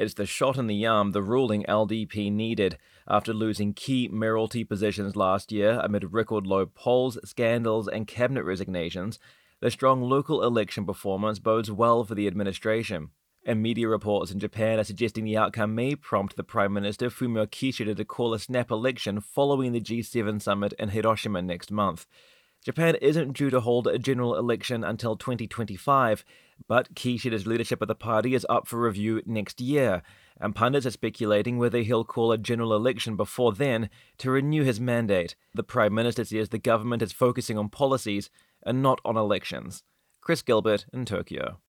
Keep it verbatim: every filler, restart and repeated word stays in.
It's the shot in the arm the ruling L D P needed after losing key mayoralty positions last year amid record low polls, scandals, and cabinet resignations. The strong local election performance bodes well for the administration. And media reports in Japan are suggesting the outcome may prompt the Prime Minister Fumio Kishida to call a snap election following the G seven summit in Hiroshima next month. Japan isn't due to hold a general election until twenty twenty-five, but Kishida's leadership of the party is up for review next year, and pundits are speculating whether he'll call a general election before then to renew his mandate. The Prime Minister says the government is focusing on policies and not on elections. Chris Gilbert in Tokyo.